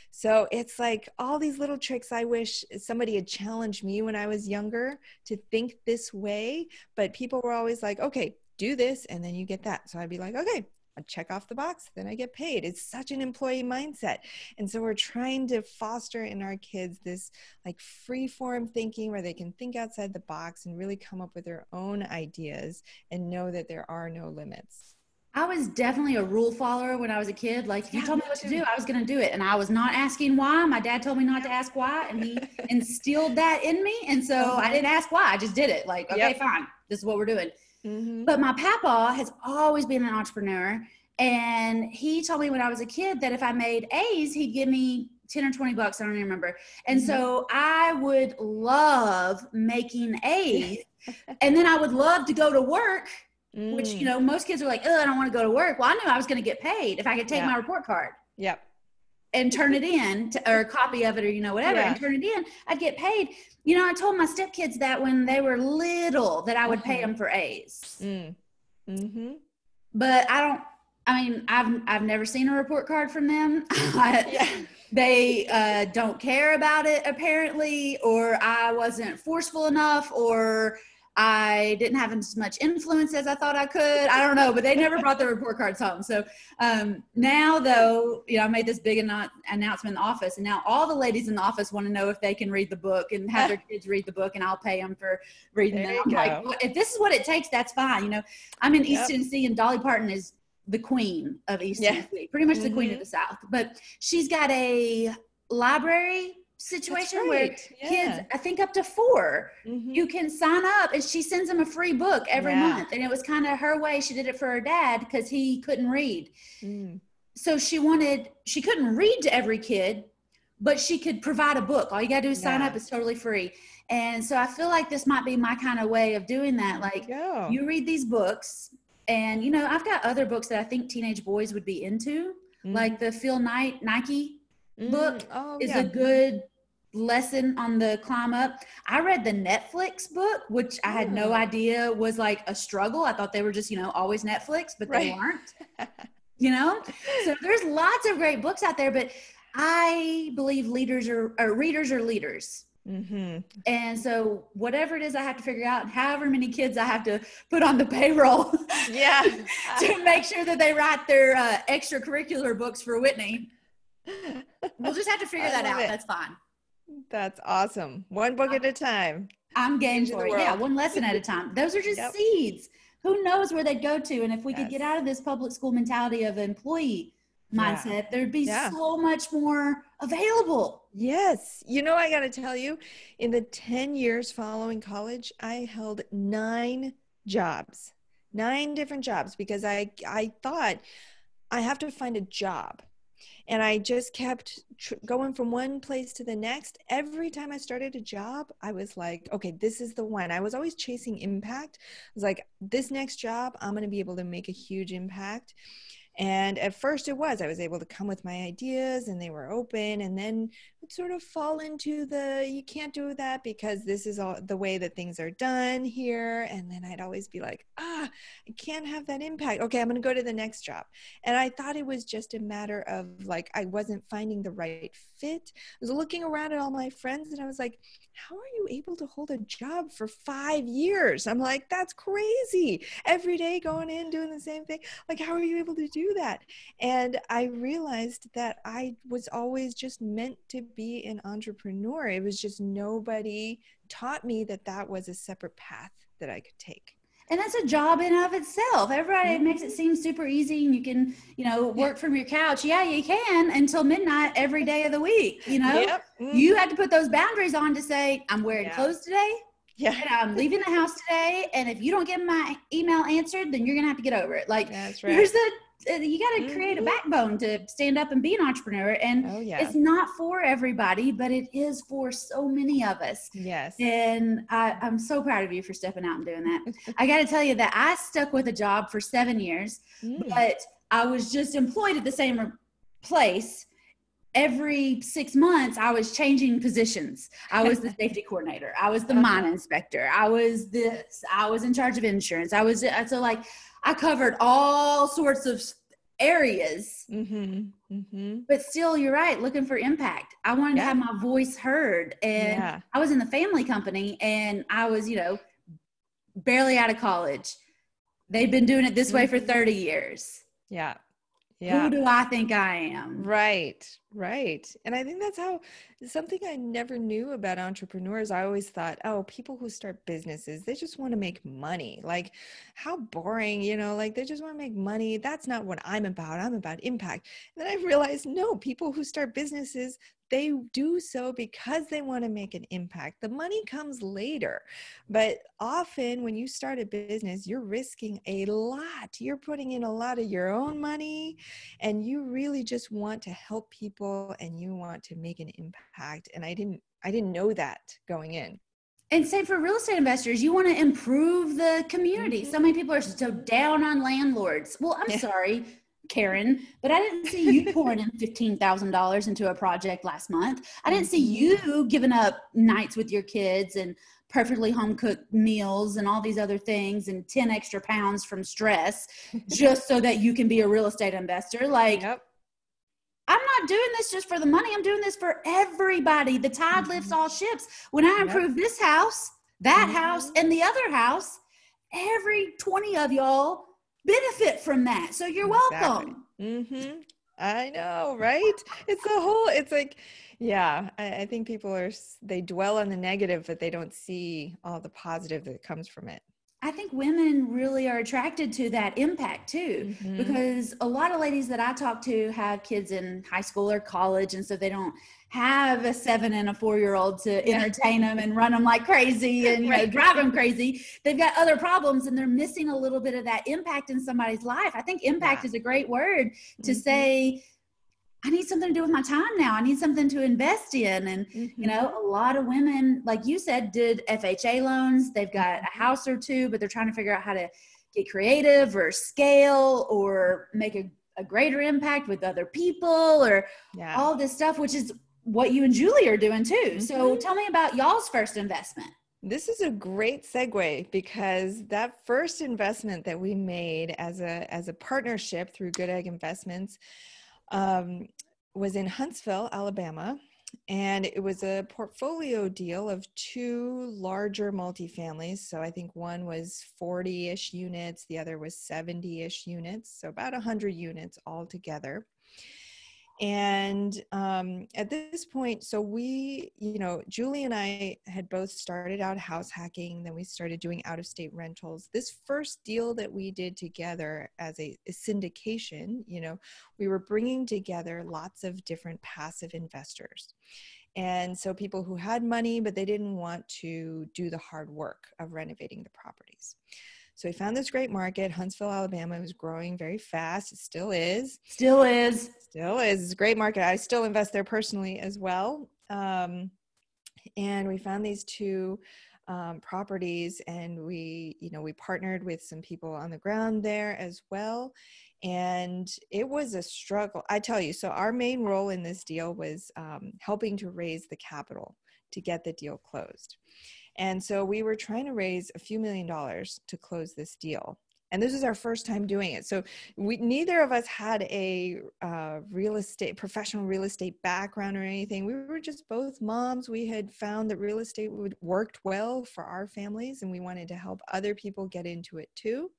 So it's like all these little tricks. I wish somebody had challenged me when I was younger to think this way, but people were always like, okay, do this and then you get that. So I'd be like, okay, I check off the box, then I get paid. It's such an employee mindset. And so we're trying to foster in our kids this like free form thinking where they can think outside the box and really come up with their own ideas and know that there are no limits. I was definitely a rule follower when I was a kid. Like if you Yeah, told me me what to too. do, I was going to do it. And I was not asking why. My dad told me not to ask why. And he instilled that in me. And so Uh-huh. I didn't ask why. I just did it. Like, okay, Yep. fine. This is what we're doing. Mm-hmm. But my papa has always been an entrepreneur. And he told me when I was a kid that if I made A's, he'd give me ten or twenty bucks. I don't even remember. And Mhm. so I would love making A's. And then I would love to go to work, which, you Mm. know, most kids are like, oh, I don't want to go to work. Well, I knew I was going to get paid if I could take Yeah. my report card Yep. and turn it in to, or a copy of it or, you know, whatever, Yeah. and turn it in. I'd get paid. You know, I told my stepkids that when they were little that I would pay Uh-huh. them for A's. Mm. Mm-hmm. But I don't, I mean, I've, I've never seen a report card from them. I, Yeah. they uh, don't care about it apparently, or I wasn't forceful enough, or I didn't have as much influence as I thought I could. I don't know, but they never brought their report cards home. So um, now though, you know, I made this big annou- announcement in the office, and now all the ladies in the office want to know if they can read the book and have their kids read the book, and I'll pay them for reading There it. you I'm like, go. well, if this is what it takes, that's fine. You know, I'm in East Yep. Tennessee, and Dolly Parton is the queen of East Yeah. Tennessee, pretty much the queen of Mhm. the South. But she's got a library situation where right. Yeah. kids, I think up to four, Mhm. you can sign up, and she sends them a free book every Yeah. month. And it was kind of her way. She did it for her dad because he couldn't read. Mm. So she wanted, she couldn't read to every kid, but she could provide a book. All you got to do is sign Yeah. up. It's totally free. And so I feel like this might be my kind of way of doing that. There you Like go. you read these books, and, you know, I've got other books that I think teenage boys would be into, Mhm. like the Phil Knight Nike book Mm. Oh, is yeah. a good lesson on the climb up. I read the Netflix book, which I had no Oh. idea was like a struggle. I thought they were just, you know, always Netflix, but they Right. weren't, you know? So there's lots of great books out there, but I believe leaders are, or readers are leaders. Mm-hmm. And so whatever it is I have to figure out, however many kids I have to put on the payroll Yeah. to make sure that they write their uh, extracurricular books for Whitney, we'll just have to figure I that love out. it. That's fine. That's awesome. One book at a time. I'm game Changing for the it. Yeah, world. one lesson at a time. Those are just Yep. seeds. Who knows where they'd go to? And if we could get Yes. out of this public school mentality of employee Yeah. mindset, there'd be Yeah. so much more available. Yes. You know, I got to tell you, in the ten years following college, I held nine jobs, nine different jobs, because I, I thought I have to find a job. And I just kept tr- going from one place to the next. Every time I started a job, I was like, okay, this is the one. I was always chasing impact. I was like, this next job, I'm going to be able to make a huge impact. And at first it was, I was able to come with my ideas and they were open, and then it sort of fall into the, you can't do that because this is all the way that things are done here. And then I'd always be like, ah, I can't have that impact. Okay, I'm going to go to the next job. And I thought it was just a matter of like, I wasn't finding the right fit. I was looking around at all my friends and I was like, how are you able to hold a job for five years? I'm like, that's crazy. Every day going in, doing the same thing. Like, how are you able to do that? And I realized that I was always just meant to be an entrepreneur. It was just nobody taught me that that was a separate path that I could take. And that's a job in of itself. Everybody Mhm. makes it seem super easy and you can, you know, work from your couch. Yeah, you can until midnight every day of the week, you know? Yep. Mhm. You had to put those boundaries on to say, I'm wearing Yeah. clothes today Yeah. and I'm leaving the house today. And if you don't get my email answered, then you're going to have to get over it. Like, That's right. there's a, uh, you got to create a Mhm. backbone to stand up and be an entrepreneur. And Oh, yeah. it's not for everybody, but it is for so many of us. Yes. And I, I'm so proud of you for stepping out and doing that. I got to tell you that I stuck with a job for seven years, Mm. but I was just employed at the same place. Every six months, I was changing positions. I was the safety coordinator. I was the mine inspector. I was this. I was in charge of insurance. I was so like I covered all sorts of areas. Mm-hmm. Mm-hmm. But still, you're right, looking for impact. I wanted Yeah. to have my voice heard. And Yeah. I was in the family company, and I was, you know, barely out of college. They've been doing it this way for Mm-hmm. thirty years. Yeah. Who Yeah. do I think I am? Right, right. And I think that's how something I never knew about entrepreneurs. I always thought, oh, people who start businesses, they just want to make money. Like, how boring, you know, like they just want to make money. That's not what I'm about. I'm about impact. And then I realized, no, people who start businesses, they do so because they want to make an impact. The money comes later. But often when you start a business, you're risking a lot. You're putting in a lot of your own money, and you really just want to help people and you want to make an impact. And I didn't I didn't know that going in. And same for real estate investors. You want to improve the community. Mm-hmm. So many people are so down on landlords. Well, I'm Yeah. sorry, Karen, but I didn't see you pouring in fifteen thousand dollars into a project last month. I didn't see Mm-hmm. you giving up nights with your kids and perfectly home cooked meals and all these other things and ten extra pounds from stress just so that you can be a real estate investor. Like, Yep. I'm not doing this just for the money. I'm doing this for everybody. The tide Mm-hmm. lifts all ships. When I Yep. improve this house, that Mm-hmm. house, and the other house, every twenty of y'all benefit from that. So you're Exactly. welcome. Mm-hmm. I know, right? It's a whole, it's like, yeah, I, I think people are, s- they dwell on the negative, but they don't see all the positive that comes from it. I think women really are attracted to that impact too, Mm-hmm. because a lot of ladies that I talk to have kids in high school or college, and so they don't have a seven and a four year old to Yeah. entertain them and run them like crazy and, you know, Right. drive them crazy. They've got other problems and they're missing a little bit of that impact in somebody's life. I think impact Yeah. is a great word to Mm-hmm. say, I need something to do with my time now. I need something to invest in. And, Mm-hmm. you know, a lot of women, like you said, did F H A loans. They've got a house or two, but they're trying to figure out how to get creative or scale or make a, a greater impact with other people or Yeah. all this stuff, which is what you and Julie are doing too. Mm-hmm. So tell me about y'all's first investment. This is a great segue because that first investment that we made as a as a partnership through Good Egg Investments um, was in Huntsville, Alabama, and it was a portfolio deal of two larger multifamilies. So I think one was forty-ish units, the other was seventy-ish units, so about one hundred units altogether. And um, at this point, so we, you know, Julie and I had both started out house hacking, then we started doing out-of-state rentals. This first deal that we did together as a, a syndication, you know, we were bringing together lots of different passive investors. And so people who had money, but they didn't want to do the hard work of renovating the properties. So we found this great market. Huntsville, Alabama was growing very fast. It still is. Still is. Still is. It's a great market. I still invest there personally as well. Um, and we found these two um, properties, and we, you know, we partnered with some people on the ground there as well. And it was a struggle. I tell you, so our main role in this deal was um, helping to raise the capital to get the deal closed. And so we were trying to raise a few million dollars to close this deal. And this is our first time doing it. So we, neither of us had a uh, real estate, professional real estate background or anything. We were just both moms. We had found that real estate would, worked well for our families, and we wanted to help other people get into it too.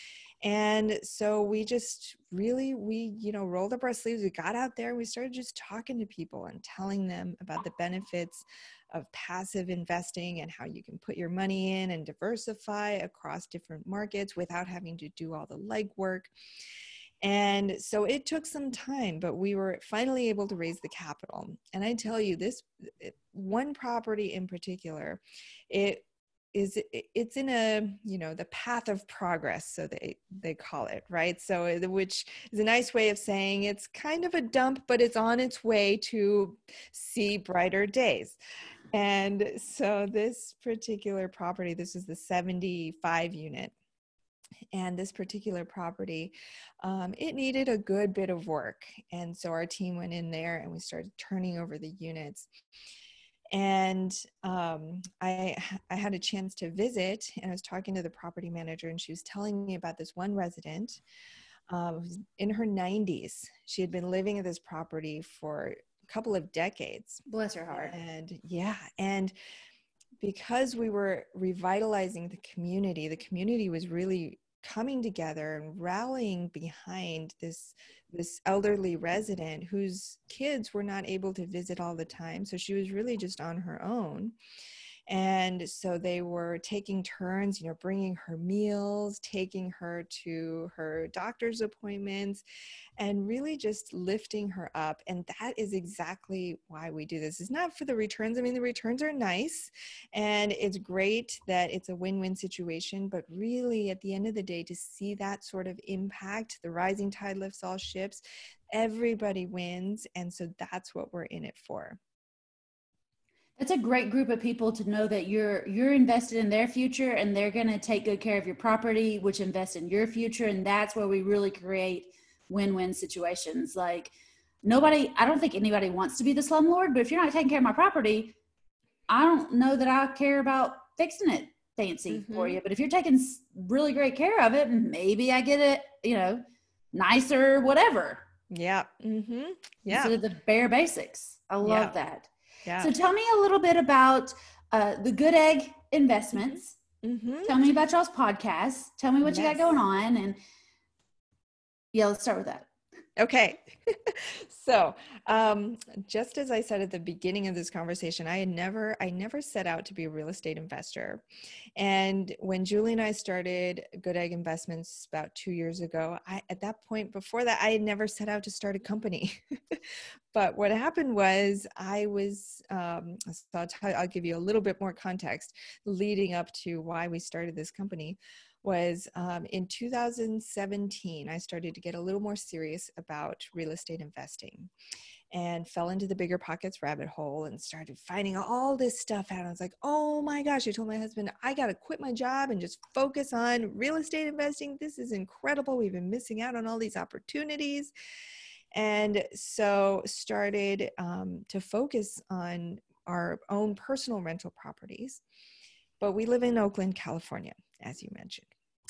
And so we just really, we, you know, rolled up our sleeves. We got out there and we started just talking to people and telling them about the benefits of passive investing and how you can put your money in and diversify across different markets without having to do all the legwork. And so it took some time, but we were finally able to raise the capital. And I tell you, this one property in particular, it is it's in a, you know, the path of progress, so they they call it, right? So which is a nice way of saying it's kind of a dump, but it's on its way to see brighter days. And so this particular property, this is the seventy-five unit, and this particular property, um, it needed a good bit of work. And so our team went in there and we started turning over the units. And um, I, I had a chance to visit, and I was talking to the property manager, and she was telling me about this one resident um, in her nineties. She had been living at this property for a couple of decades. Bless her heart. And yeah, and because we were revitalizing the community, the community was really coming together and rallying behind this this elderly resident whose kids were not able to visit all the time. So she was really just on her own. And so they were taking turns, you know, bringing her meals, taking her to her doctor's appointments, and really just lifting her up. And that is exactly why we do this. It's not for the returns. I mean, the returns are nice, and it's great that it's a win-win situation, but really at the end of the day, to see that sort of impact, the rising tide lifts all ships, everybody wins. And so that's what we're in it for. It's a great group of people to know that you're you're invested in their future, and they're going to take good care of your property, which invests in your future. And that's where we really create win-win situations. Like, nobody, I don't think anybody wants to be the slumlord, but if you're not taking care of my property, I don't know that I care about fixing it fancy mm-hmm. for you. But if you're taking really great care of it, maybe I get it, you know, nicer, whatever. Yeah. Mm-hmm. Yeah. Instead of the bare basics. I love yeah. that. Yeah. So tell me a little bit about uh, the Good Egg Investments. Mm-hmm. Tell me about y'all's podcast. Tell me what yes. you got going on. And yeah, let's start with that. Okay. So, um, just as I said at the beginning of this conversation, I had never, I never set out to be a real estate investor. And when Julie and I started Good Egg Investments about two years ago, I, at that point before that, I had never set out to start a company. But what happened was I was, um, so I'll, tell, I'll give you a little bit more context leading up to why we started this company. Was um, in two thousand seventeen, I started to get a little more serious about real estate investing and fell into the Bigger Pockets rabbit hole and started finding all this stuff out. I was like, oh my gosh, I told my husband, I got to quit my job and just focus on real estate investing. This is incredible. We've been missing out on all these opportunities. And so started um, to focus on our own personal rental properties. But we live in Oakland, California, as you mentioned.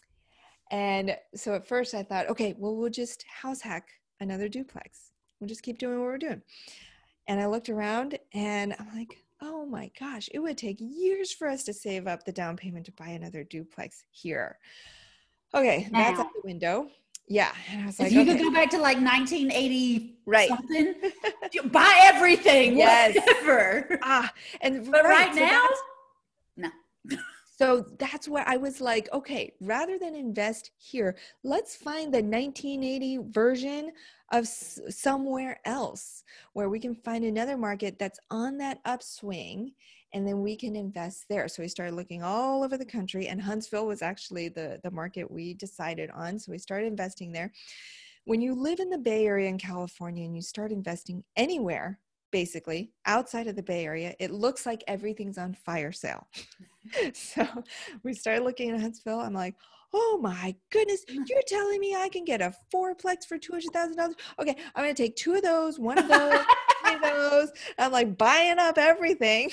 And so at first I thought, okay, well, we'll just house hack another duplex. We'll just keep doing what we're doing. And I looked around and I'm like, oh my gosh, it would take years for us to save up the down payment to buy another duplex here. Okay, now, that's out the window. Yeah. And I was like, if you okay. could go back to like nineteen eighty right. something, buy everything. Yes. Whatever. Ah, and but right, right now, so no. So that's where I was like, okay, rather than invest here, let's find the nineteen eighty version of s- somewhere else where we can find another market that's on that upswing, and then we can invest there. So we started looking all over the country, and Huntsville was actually the, the market we decided on. So we started investing there. When you live in the Bay Area in California and you start investing anywhere, basically outside of the Bay Area, it looks like everything's on fire sale. So we started looking at Huntsville. I'm like, oh my goodness, you're telling me I can get a fourplex for two hundred thousand dollars? Okay, I'm going to take two of those, one of those, three of those. I'm like buying up everything.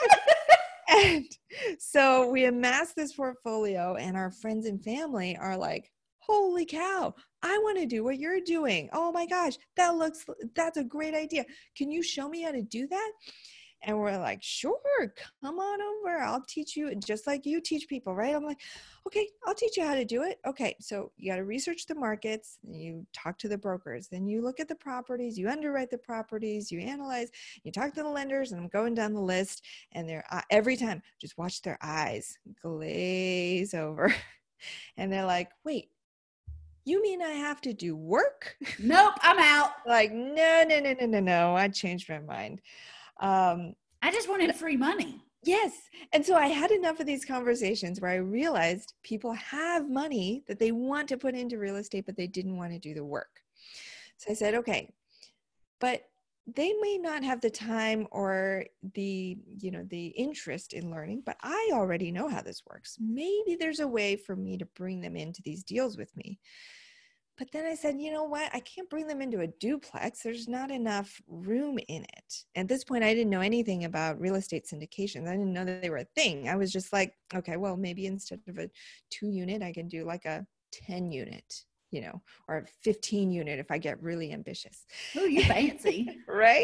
And so we amassed this portfolio, and our friends and family are like, holy cow, I want to do what you're doing. Oh my gosh, that looks, that's a great idea. Can you show me how to do that? And we're like, sure, come on over. I'll teach you just like you teach people, right? I'm like, okay, I'll teach you how to do it. Okay, so you got to research the markets, you talk to the brokers, then you look at the properties, you underwrite the properties, you analyze, you talk to the lenders, and I'm going down the list, and they're uh, every time, just watch their eyes glaze over. And they're like, wait, you mean I have to do work? Nope, I'm out. Like, no, no, no, no, no, no. I changed my mind. Um, I just wanted free money. Yes. And so I had enough of these conversations where I realized people have money that they want to put into real estate, but they didn't want to do the work. So I said, okay, but they may not have the time or the, you know, the interest in learning, but I already know how this works. Maybe there's a way for me to bring them into these deals with me. But then I said, you know what? I can't bring them into a duplex. There's not enough room in it. At this point, I didn't know anything about real estate syndications. I didn't know that they were a thing. I was just like, okay, well, maybe instead of a two unit, I can do like a ten unit. you know, or fifteen unit if I get really ambitious. Oh, you fancy. Right?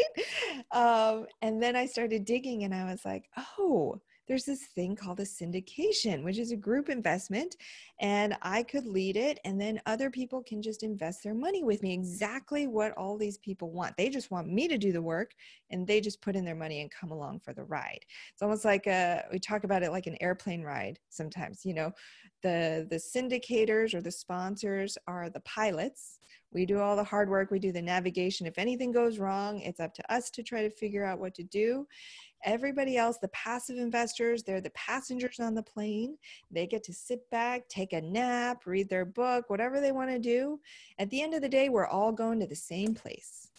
Um, and then I started digging and I was like, oh, there's this thing called a syndication, which is a group investment, and I could lead it, and then other people can just invest their money with me, exactly what all these people want. They just want me to do the work, and they just put in their money and come along for the ride. It's almost like a, we talk about it like an airplane ride sometimes, you know, the, the syndicators or the sponsors are the pilots. We do all the hard work. We do the navigation. If anything goes wrong, it's up to us to try to figure out what to do. Everybody else, the passive investors, they're the passengers on the plane. They get to sit back, take a nap, read their book, whatever they want to do. At the end of the day, we're all going to the same place.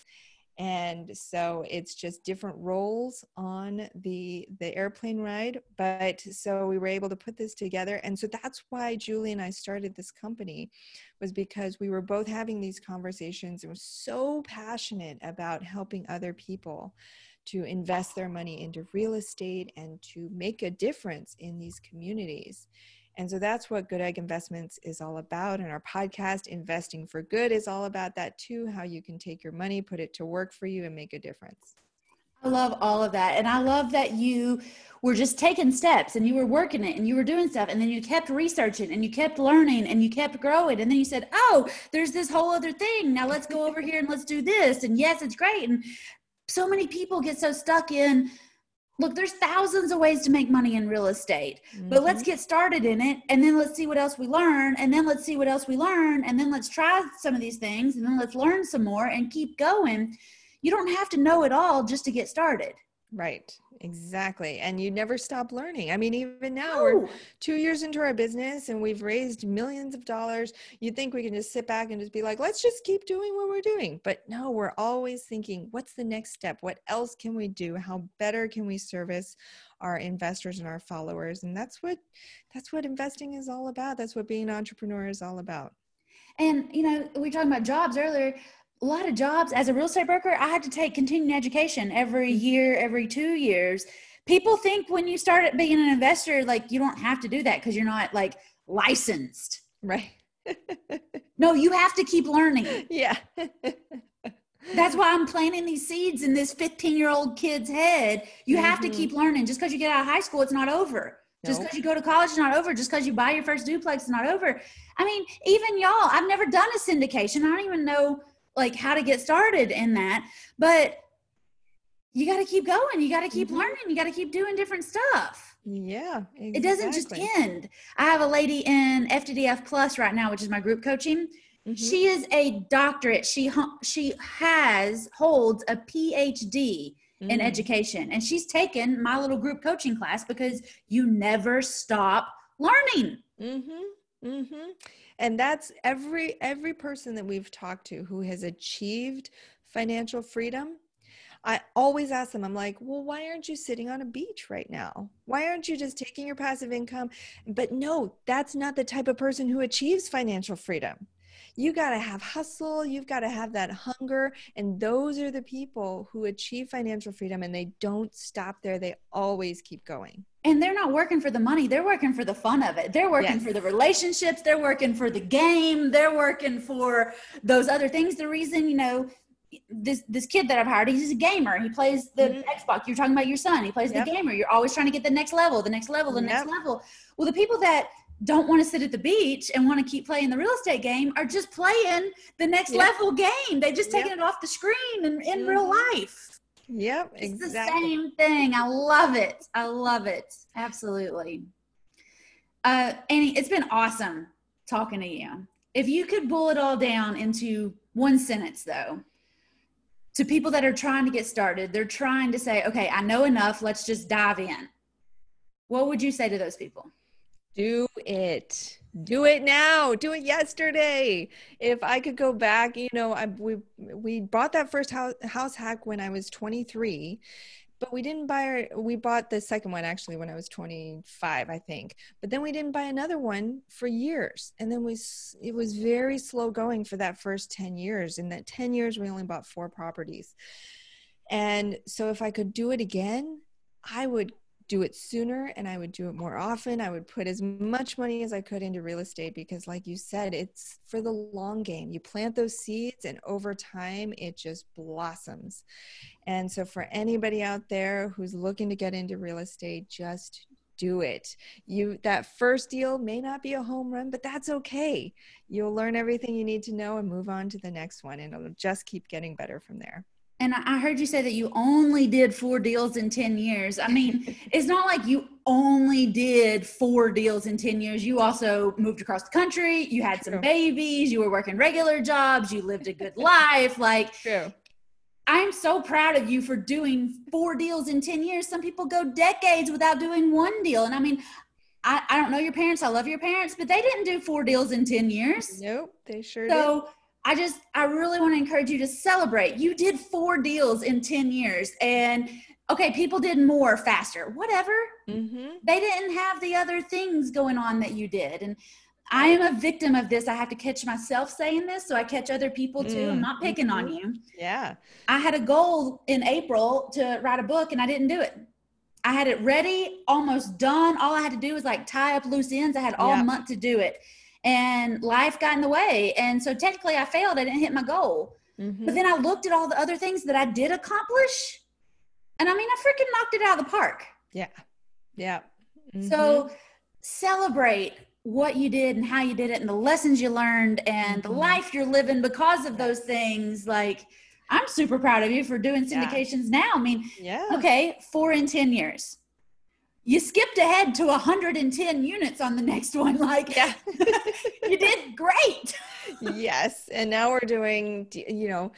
And so it's just different roles on the, the airplane ride. But so we were able to put this together. And so that's why Julie and I started this company, was because we were both having these conversations and were so passionate about helping other people to invest their money into real estate and to make a difference in these communities. And so that's what Good Egg Investments is all about. And our podcast, Investing for Good, is all about that too, how you can take your money, put it to work for you, and make a difference. I love all of that. And I love that you were just taking steps and you were working it and you were doing stuff. And then you kept researching and you kept learning and you kept growing. And then you said, oh, there's this whole other thing. Now let's go over here and let's do this. And yes, it's great. And so many people get so stuck in, look, there's thousands of ways to make money in real estate, mm-hmm. but let's get started in it. And then let's see what else we learn. And then let's see what else we learn. And then let's try some of these things. And then let's learn some more and keep going. You don't have to know it all just to get started. Right. Exactly. And you never stop learning. I mean, even now No. we're two years into our business and we've raised millions of dollars. You'd think we can just sit back and just be like, let's just keep doing what we're doing. But no, we're always thinking, what's the next step? What else can we do? How better can we service our investors and our followers? And that's what, that's what investing is all about. That's what being an entrepreneur is all about. And, you know, we were talking about jobs earlier. A lot of jobs as a real estate broker, I had to take continuing education every year, every two years. People think when you start being an investor, like you don't have to do that because you're not like licensed. Right. No, you have to keep learning. Yeah. That's why I'm planting these seeds in this fifteen year old kid's head. You mm-hmm. have to keep learning. Just because you get out of high school, it's not over. Nope. Just because you go to college, it's not over. Just because you buy your first duplex, it's not over. I mean, even y'all, I've never done a syndication. I don't even know like how to get started in that, but you got to keep going. You got to keep mm-hmm. learning. You got to keep doing different stuff. Yeah, exactly. It doesn't just end. I have a lady in F T D F Plus right now, which is my group coaching. Mm-hmm. She is a doctorate. She, she has, holds a P H D mm-hmm. in education. And she's taken my little group coaching class because you never stop learning. Mm-hmm. Mm-hmm. And that's every, every person that we've talked to who has achieved financial freedom. I always ask them, I'm like, well, why aren't you sitting on a beach right now? Why aren't you just taking your passive income? But no, that's not the type of person who achieves financial freedom. You got to have hustle. You've got to have that hunger. And those are the people who achieve financial freedom, and they don't stop there. They always keep going. And they're not working for the money. They're working for the fun of it. They're working yes. for the relationships. They're working for the game. They're working for those other things. The reason, you know, this, this kid that I've hired, he's a gamer. He plays the mm-hmm. Xbox. You're talking about your son. He plays yep. the gamer. You're always trying to get the next level, the next level, the yep. next level. Well, the people that don't want to sit at the beach and want to keep playing the real estate game are just playing the next yep. level game. They've just taken yep. it off the screen and in mm-hmm. real life. Yep, it's exactly. the same thing. I love it. I love it. Absolutely. Uh, Annie, it's been awesome talking to you. If you could boil it all down into one sentence, though, to people that are trying to get started, they're trying to say, okay, I know enough. Let's just dive in. What would you say to those people? Do it. Do it now. Do it yesterday. If I could go back, you know, I, we we bought that first house, house hack when I was twenty-three, but we didn't buy our, we bought the second one actually when I was twenty-five, I think. But then we didn't buy another one for years. And then we, it was very slow going for that first ten years. In that ten years, we only bought four properties. And so if I could do it again, I would do it sooner and I would do it more often. I would put as much money as I could into real estate because, like you said, it's for the long game. You plant those seeds and over time it just blossoms. And so for anybody out there who's looking to get into real estate, just do it. You, that first deal may not be a home run, but that's okay. You'll learn everything you need to know and move on to the next one, and it'll just keep getting better from there. And I heard you say that you only did four deals in ten years. I mean, it's not like you only did four deals in ten years. You also moved across the country. You had some True. babies. You were working regular jobs. You lived a good life. Like, True. I'm so proud of you for doing four deals in ten years. Some people go decades without doing one deal. And I mean, I, I don't know your parents. I love your parents, but they didn't do four deals in ten years. Nope, they sure So did. I just, I really want to encourage you to celebrate. You did four deals in ten years, and okay, people did more faster, whatever. Mm-hmm. They didn't have the other things going on that you did. And I am a victim of this. I have to catch myself saying this, so I catch other people too. Mm-hmm. I'm not picking on you. Yeah. I had a goal in April to write a book, and I didn't do it. I had it ready, almost done. All I had to do was like tie up loose ends. I had all Yeah. month to do it. And life got in the way. And so technically I failed. I didn't hit my goal. Mm-hmm. But then I looked at all the other things that I did accomplish. And I mean, I freaking knocked it out of the park. Yeah. Yeah. Mm-hmm. So celebrate what you did and how you did it and the lessons you learned and Mm-hmm. the life you're living because of those things. Like, I'm super proud of you for doing syndications now. I mean, yeah. okay, four in ten years. You skipped ahead to one hundred ten units on the next one. Like, Yeah. you did great. Yes. And now we're doing, you know,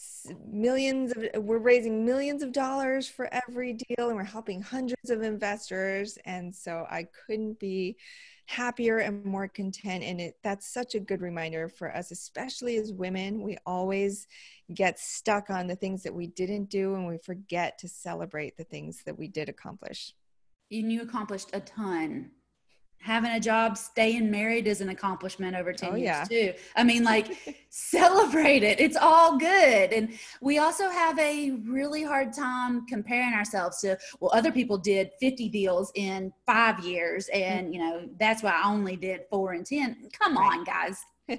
millions of, we're raising millions of dollars for every deal, and we're helping hundreds of investors. And so I couldn't be happier and more content. And it, that's such a good reminder for us, especially as women. We always get stuck on the things that we didn't do, and we forget to celebrate the things that we did accomplish. And you accomplished a ton. Having a job, staying married is an accomplishment over ten Oh, years yeah. too. I mean, like, celebrate it. It's all good. And we also have a really hard time comparing ourselves to, well, other people did fifty deals in five years. And, you know, that's why I only did four in ten. Come Right. on, guys.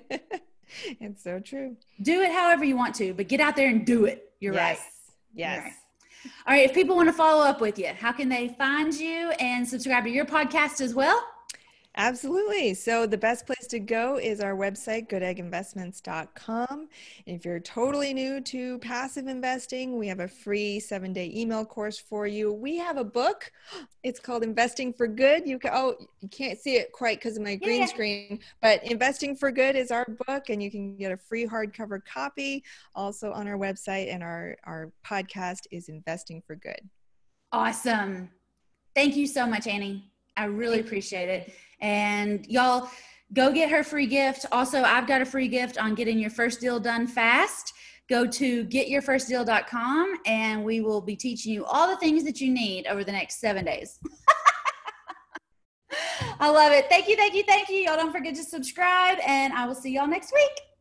It's so true. Do it however you want to, but get out there and do it. You're Yes. right. Yes. You're right. All right. If people want to follow up with you, how can they find you and subscribe to your podcast as well? Absolutely. So the best place to go is our website, good egg investments dot com. And if you're totally new to passive investing, we have a free seven-day email course for you. We have a book. It's called Investing for Good. You can, oh, you can't see it quite because of my green Yeah. screen, but Investing for Good is our book, and you can get a free hardcover copy also on our website. And our, our podcast is Investing for Good. Awesome. Thank you so much, Annie. I really appreciate it. And y'all go get her free gift. Also, I've got a free gift on getting your first deal done fast. Go to get your first deal dot com and we will be teaching you all the things that you need over the next seven days. I love it. Thank you, thank you, thank you. Y'all don't forget to subscribe, and I will see y'all next week.